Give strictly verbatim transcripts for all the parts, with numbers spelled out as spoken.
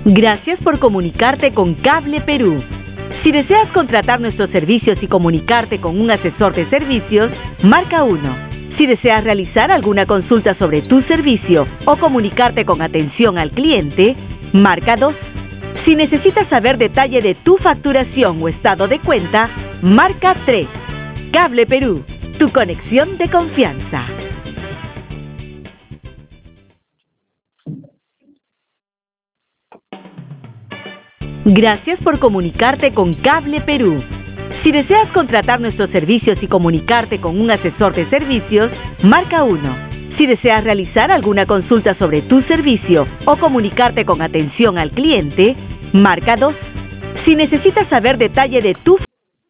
Gracias por comunicarte con Cable Perú. Si deseas contratar nuestros servicios y comunicarte con un asesor de servicios, marca uno. Si deseas realizar alguna consulta sobre tu servicio o comunicarte con atención al cliente, marca dos. Si necesitas saber detalle de tu facturación o estado de cuenta, marca tres. Cable Perú, tu conexión de confianza. Gracias por comunicarte con Cable Perú. Si deseas contratar nuestros servicios y comunicarte con un asesor de servicios, marca uno. Si deseas realizar alguna consulta sobre tu servicio o comunicarte con atención al cliente, marca dos. Si necesitas saber detalle de tu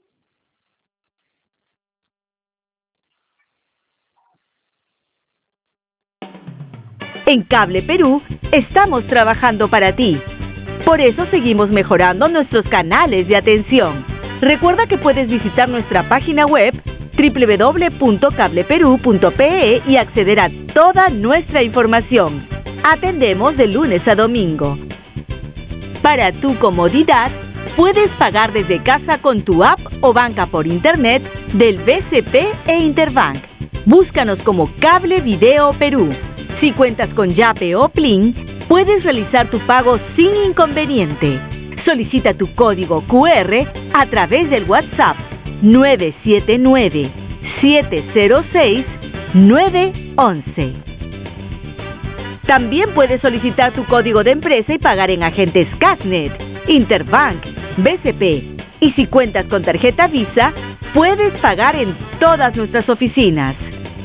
En Cable Perú, estamos trabajando para ti. Por eso seguimos mejorando nuestros canales de atención. Recuerda que puedes visitar nuestra página web doble u doble u doble u punto cable perú punto pe e y acceder a toda nuestra información. Atendemos de lunes a domingo. Para tu comodidad, puedes pagar desde casa con tu app o banca por internet del B C P e Interbank. Búscanos como Cable Video Perú. Si cuentas con Yape o Plin, puedes realizar tu pago sin inconveniente. Solicita tu código cu erre a través del WhatsApp nueve siete nueve, siete cero seis, nueve once. También puedes solicitar tu código de empresa y pagar en agentes Casnet, Interbank, B C P. Y si cuentas con tarjeta Visa, puedes pagar en todas nuestras oficinas.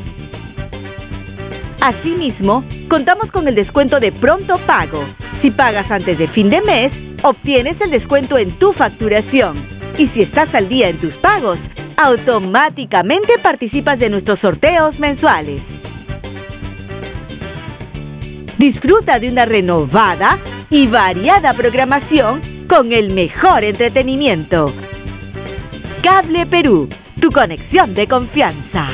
Asimismo, contamos con el descuento de pronto pago. Si pagas antes de fin de mes, obtienes el descuento en tu facturación. Y si estás al día en tus pagos, automáticamente participas de nuestros sorteos mensuales. Disfruta de una renovada y variada programación con el mejor entretenimiento. Cable Perú, tu conexión de confianza.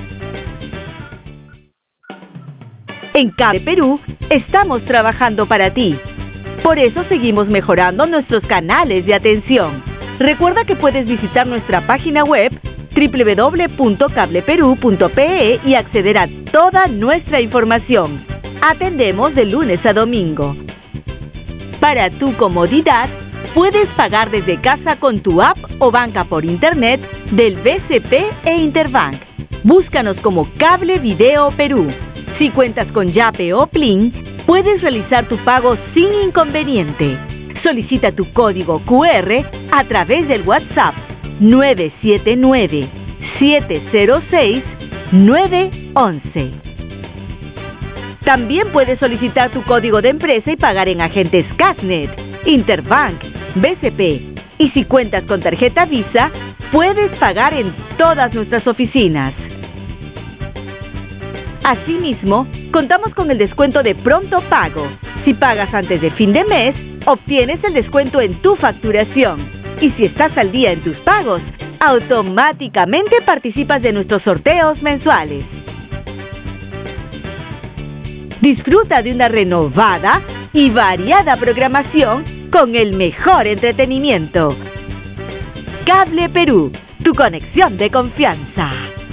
En Cable Perú, estamos trabajando para ti. Por eso seguimos mejorando nuestros canales de atención. Recuerda que puedes visitar nuestra página web doble u doble u doble u punto cable perú punto pe e y acceder a toda nuestra información. Atendemos de lunes a domingo. Para tu comodidad, puedes pagar desde casa con tu app o banca por internet del B C P e Interbank. Búscanos como Cable Video Perú. Si cuentas con Yape o Plin, puedes realizar tu pago sin inconveniente. Solicita tu código cu erre a través del WhatsApp nueve siete nueve, siete cero seis, nueve once. También puedes solicitar tu código de empresa y pagar en agentes Casnet, Interbank, B C P. Y si cuentas con tarjeta Visa, puedes pagar en todas nuestras oficinas. Asimismo, contamos con el descuento de pronto pago. Si pagas antes de fin de mes, obtienes el descuento en tu facturación. Y si estás al día en tus pagos, automáticamente participas de nuestros sorteos mensuales. Disfruta de una renovada y variada programación con el mejor entretenimiento. Cable Perú, tu conexión de confianza.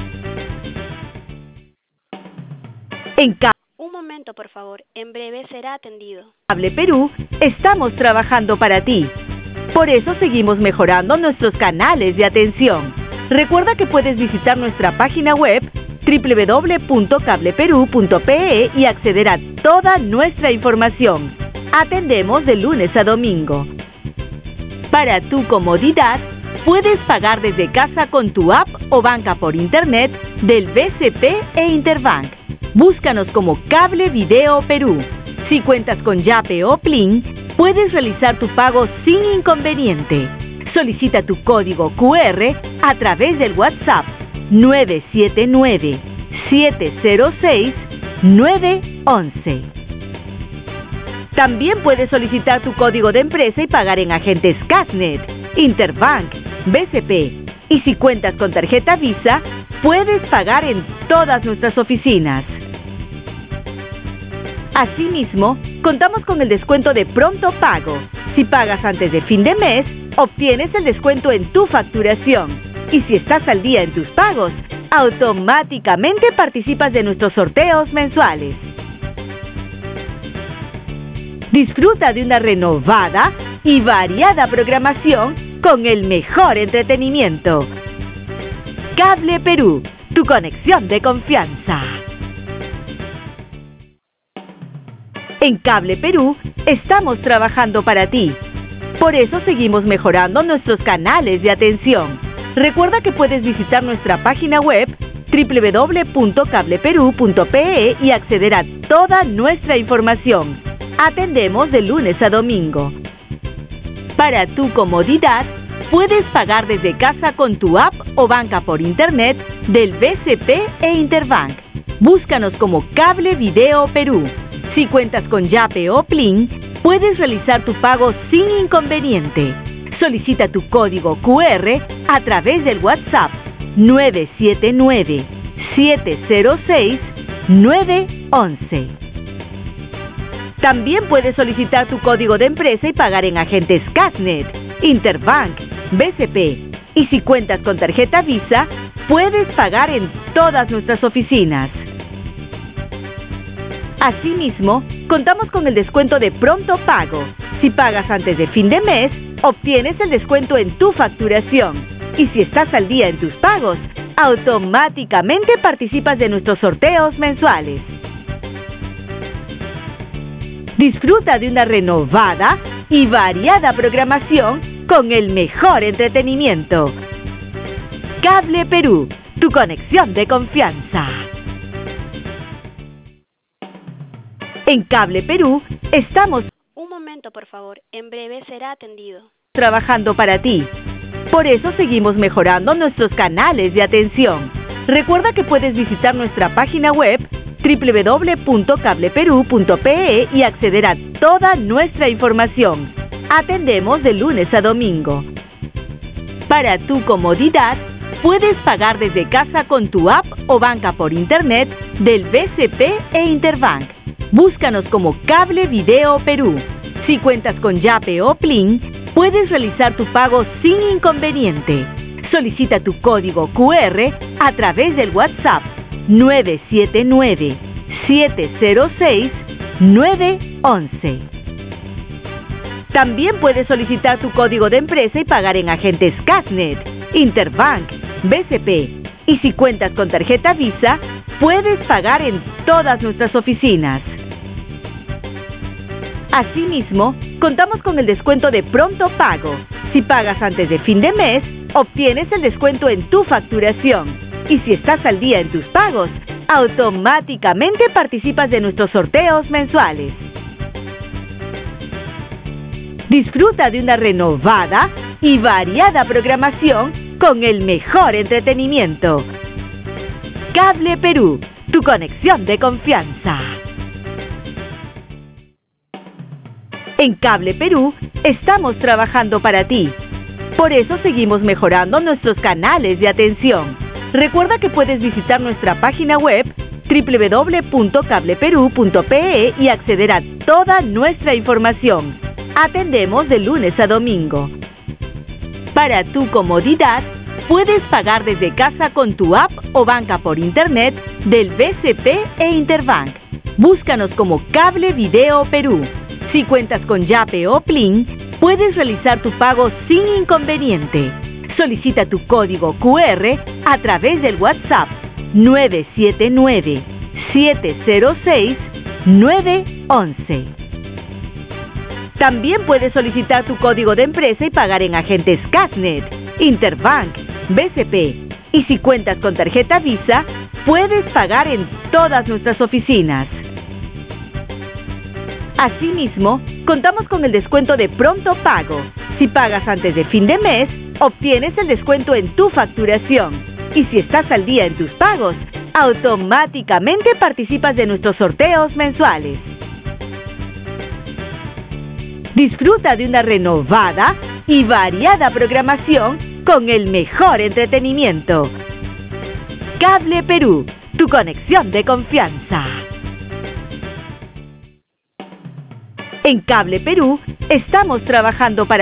En Cable Un momento, por favor. En breve será atendido. Cable Perú, estamos trabajando para ti. Por eso seguimos mejorando nuestros canales de atención. Recuerda que puedes visitar nuestra página web doble u doble u doble u punto cable perú punto pe e y acceder a toda nuestra información. Atendemos de lunes a domingo. Para tu comodidad, puedes pagar desde casa con tu app o banca por internet del B C P e Interbank. Búscanos como Cable Video Perú. Si cuentas con Yape o Plin, puedes realizar tu pago sin inconveniente. Solicita tu código cu erre a través del WhatsApp nueve siete nueve, siete cero seis, nueve once. También puedes solicitar tu código de empresa y pagar en agentes Casnet, Interbank, B C P. Y si cuentas con tarjeta Visa, puedes pagar en todas nuestras oficinas. Asimismo, contamos con el descuento de Pronto Pago. Si pagas antes de fin de mes, obtienes el descuento en tu facturación. Y si estás al día en tus pagos, automáticamente participas de nuestros sorteos mensuales. Disfruta de una renovada y variada programación con el mejor entretenimiento. Cable Perú, tu conexión de confianza. En Cable Perú estamos trabajando para ti. Por eso seguimos mejorando nuestros canales de atención. Recuerda que puedes visitar nuestra página web doble u doble u doble u punto cable perú punto pe e y acceder a toda nuestra información. Atendemos de lunes a domingo. Para tu comodidad, puedes pagar desde casa con tu app o banca por internet del B C P e Interbank. Búscanos como Cable Video Perú. Si cuentas con Yape o Plin, puedes realizar tu pago sin inconveniente. Solicita tu código cu erre a través del WhatsApp nueve siete nueve, siete cero seis, nueve once. También puedes solicitar tu código de empresa y pagar en agentes Casnet, Interbank, B C P. Y si cuentas con tarjeta Visa, puedes pagar en todas nuestras oficinas. Asimismo, contamos con el descuento de Pronto Pago. Si pagas antes de fin de mes, obtienes el descuento en tu facturación. Y si estás al día en tus pagos, automáticamente participas de nuestros sorteos mensuales. Disfruta de una renovada y variada programación con el mejor entretenimiento. Cable Perú, tu conexión de confianza. En Cable Perú estamos Un momento, por favor. En breve será atendido. trabajando para ti. Por eso seguimos mejorando nuestros canales de atención. Recuerda que puedes visitar nuestra página web doble u doble u doble u punto cable perú punto pe e y acceder a toda nuestra información. Atendemos de lunes a domingo. Para tu comodidad, puedes pagar desde casa con tu app o banca por internet del B C P e Interbank. Búscanos como Cable Video Perú. Si cuentas con Yape o Plin, puedes realizar tu pago sin inconveniente. Solicita tu código cu erre a través del WhatsApp nueve siete nueve, siete cero seis, nueve once. También puedes solicitar tu código de empresa y pagar en agentes Casnet, Interbank, B C P. Y si cuentas con tarjeta Visa, puedes pagar en todas nuestras oficinas. Asimismo, contamos con el descuento de Pronto Pago. Si pagas antes de fin de mes, obtienes el descuento en tu facturación. Y si estás al día en tus pagos, automáticamente participas de nuestros sorteos mensuales. Disfruta de una renovada y variada programación con el mejor entretenimiento. Cable Perú, tu conexión de confianza. En Cable Perú estamos trabajando para ti. Por eso seguimos mejorando nuestros canales de atención. Recuerda que puedes visitar nuestra página web doble u doble u doble u punto cable perú punto pe e y acceder a toda nuestra información. Atendemos de lunes a domingo. Para tu comodidad, puedes pagar desde casa con tu app o banca por internet del B C P e Interbank. Búscanos como Cable Video Perú. Si cuentas con Yape o Plin, puedes realizar tu pago sin inconveniente. Solicita tu código cu erre a través del WhatsApp nueve siete nueve, siete cero seis, nueve once. También puedes solicitar tu código de empresa y pagar en agentes Casnet, Interbank, B C P. Y si cuentas con tarjeta Visa, puedes pagar en todas nuestras oficinas. Asimismo, contamos con el descuento de Pronto Pago. Si pagas antes de fin de mes, obtienes el descuento en tu facturación. Y si estás al día en tus pagos, automáticamente participas de nuestros sorteos mensuales. Disfruta de una renovada y variada programación con el mejor entretenimiento. Cable Perú, tu conexión de confianza. En Cable Perú, estamos trabajando para